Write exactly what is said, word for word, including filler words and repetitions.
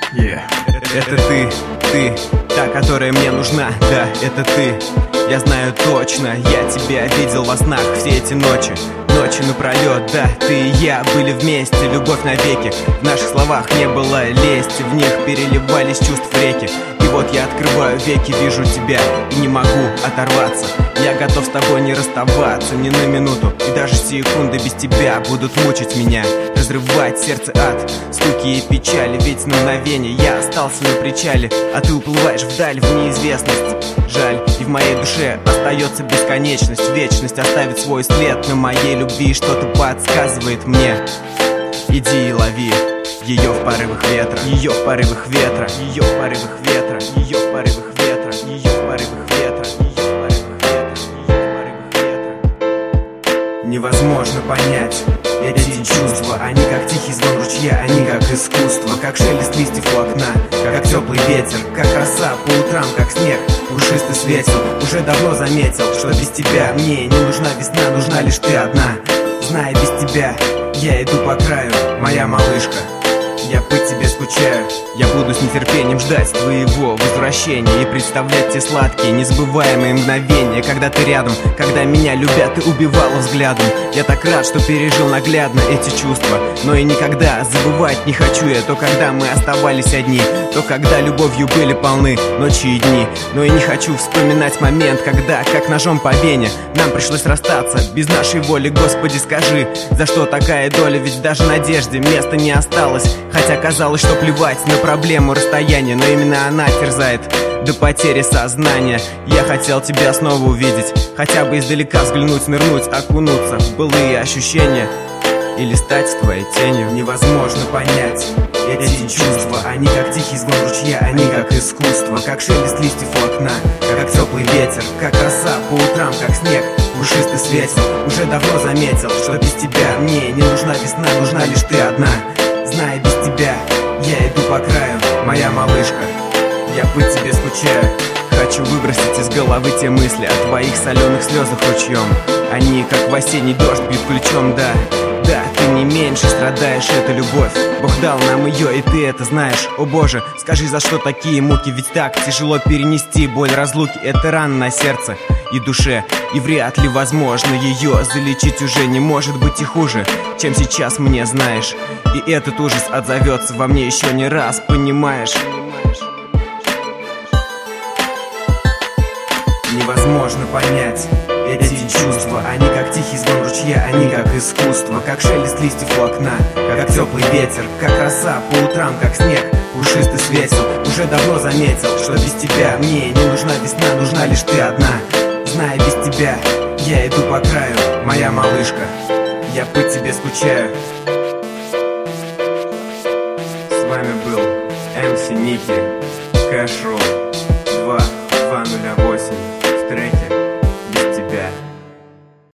Yeah. Это ты, ты, та, которая мне нужна. Да, это ты, я знаю точно. Я тебя видел во снах все эти ночи. Ночи напролет, да, ты и я были вместе, любовь навеки. В наших словах не было лести, в них переливались чувств реки. И вот я открываю веки, вижу тебя и не могу оторваться. Я готов с тобой не расставаться ни на минуту. И даже секунды без тебя будут мучить меня, разрывать сердце ад, скуки и печали. Ведь на мгновение я остался на причале, а ты уплываешь вдаль, в неизвестность. Жаль, и в моей душе остается бесконечность. Вечность оставит свой след на моей любви. Что-то подсказывает мне: иди и лови ее в порывах ветра, ее в порывах ветра, ее в порывах ветра, ее в порывах ветра, ее в порывах ветра, ее в порывах ветра, ее в порывах ветра. Невозможно понять эти чувства, они как тихий звон ручья, они как искусство, как шелест листьев у окна, как теплый ветер, как роса по утрам, как снег пушистый светил. Уже давно заметил, что без тебя мне не нужна весна, нужна лишь ты одна. Зная, без тебя я иду по краю, моя малышка. Я по тебе скучаю, я буду с нетерпением ждать твоего возвращения и представлять те сладкие, незабываемые мгновения, когда ты рядом, когда меня любят и убивала взглядом. Я так рад, что пережил наглядно эти чувства, но и никогда забывать не хочу я то, когда мы оставались одни, то, когда любовью были полны ночи и дни. Но и не хочу вспоминать момент, когда, как ножом по вене, нам пришлось расстаться без нашей воли. Господи, скажи, за что такая доля, ведь даже надежде места не осталось. Хотя казалось, что плевать на проблему расстояния, но именно она терзает до потери сознания. Я хотел тебя снова увидеть, хотя бы издалека взглянуть, нырнуть, окунуться в былые ощущения или стать твоей тенью. Невозможно понять эти чувства, они как тихий звон ручья, они как искусство, как шелест листьев у окна, как теплый ветер, как роса по утрам, как снег пушистый светил. Уже давно заметил, что без тебя мне не нужна весна, нужна лишь ты одна. Зная, без тебя я иду по краю, моя малышка. Я по тебе скучаю, хочу выбросить из головы те мысли о твоих соленых слезах ручьем. Они, как в осенний дождь, бьют ключом, да. Да, ты не меньше страдаешь, это любовь. Бог дал нам ее, и ты это знаешь. О боже, скажи, за что такие муки? Ведь так тяжело перенести боль разлуки. Это рана на сердце и душе, и вряд ли возможно ее залечить уже. Не может быть и хуже, чем сейчас мне, знаешь. И этот ужас отзовется во мне еще не раз, понимаешь? Невозможно понять эти чувства, они как тихий звон ручья, они как искусство, как шелест листьев у окна, как теплый ветер, как роса по утрам, как снег пушистый светил. Уже давно заметил, что без тебя мне не нужна весна, нужна лишь ты одна. Зная, без тебя я иду по краю, моя малышка. Я по тебе скучаю. С вами был эм си Ники, Кэш Ру два два ноль восемь.